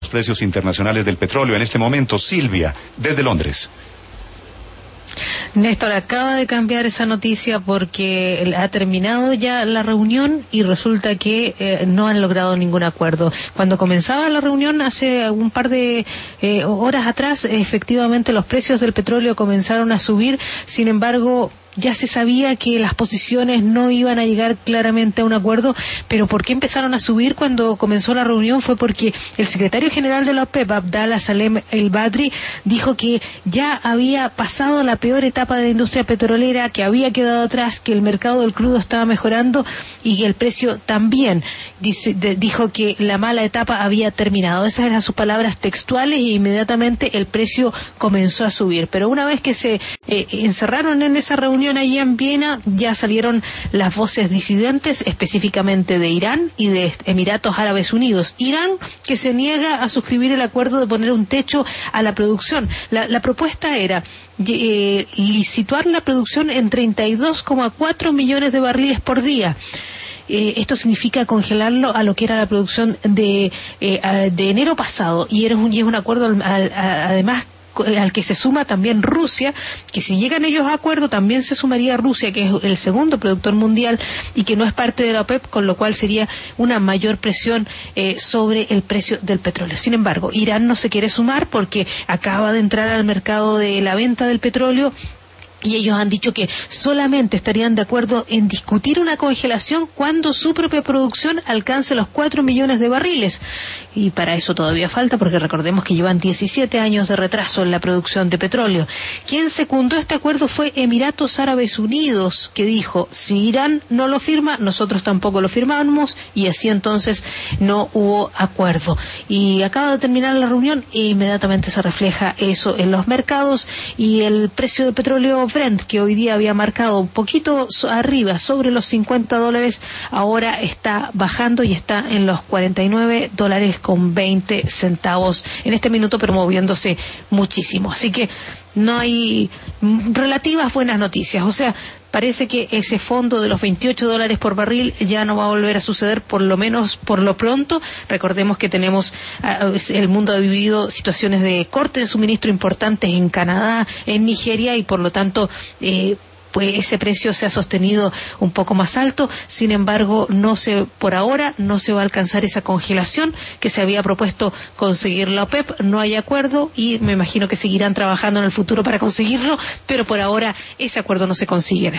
los precios internacionales del petróleo en este momento. Silvia, desde Londres. Néstor, acaba de cambiar esa noticia porque ha terminado ya la reunión y resulta que no han logrado ningún acuerdo. Cuando comenzaba la reunión hace un par de horas atrás, efectivamente los precios del petróleo comenzaron a subir, sin embargo ya se sabía que las posiciones no iban a llegar claramente a un acuerdo, pero ¿por qué empezaron a subir cuando comenzó la reunión? Fue porque el secretario general de la OPEP, Abdallah Salem El Badri, dijo que ya había pasado la peor etapa de la industria petrolera, que había quedado atrás, que el mercado del crudo estaba mejorando y que el precio también. Dijo que la mala etapa había terminado. Esas eran sus palabras textuales y inmediatamente el precio comenzó a subir. Pero una vez que se encerraron en esa reunión allí en Viena, ya salieron las voces disidentes, específicamente de Irán y de Emiratos Árabes Unidos. Irán, que se niega a suscribir el acuerdo de poner un techo a la producción. La propuesta era situar la producción en 32,4 millones de barriles por día. Esto significa congelarlo a lo que era la producción de enero pasado, y es un acuerdo además al que se suma también Rusia, que si llegan ellos a acuerdo también se sumaría Rusia, que es el segundo productor mundial y que no es parte de la OPEP, con lo cual sería una mayor presión sobre el precio del petróleo. Sin embargo, Irán no se quiere sumar porque acaba de entrar al mercado de la venta del petróleo, y ellos han dicho que solamente estarían de acuerdo en discutir una congelación cuando su propia producción alcance los 4 millones de barriles. Y para eso todavía falta, porque recordemos que llevan 17 años de retraso en la producción de petróleo. Quien secundó este acuerdo fue Emiratos Árabes Unidos, que dijo, si Irán no lo firma, nosotros tampoco lo firmamos, y así entonces no hubo acuerdo. Y acaba de terminar la reunión e inmediatamente se refleja eso en los mercados, y el precio del petróleo Brent, que hoy día había marcado un poquito arriba, sobre los $50, ahora está bajando y está en los $49.20 en este minuto, pero moviéndose muchísimo. Así que no hay relativas buenas noticias. O sea, parece que ese fondo de los $28 por barril ya no va a volver a suceder, por lo menos por lo pronto. Recordemos que el mundo ha vivido situaciones de corte de suministro importantes en Canadá, en Nigeria, y por lo tanto pues ese precio se ha sostenido un poco más alto. Sin embargo, por ahora no se va a alcanzar esa congelación que se había propuesto conseguir la OPEP. No hay acuerdo y me imagino que seguirán trabajando en el futuro para conseguirlo, pero por ahora ese acuerdo no se consigue.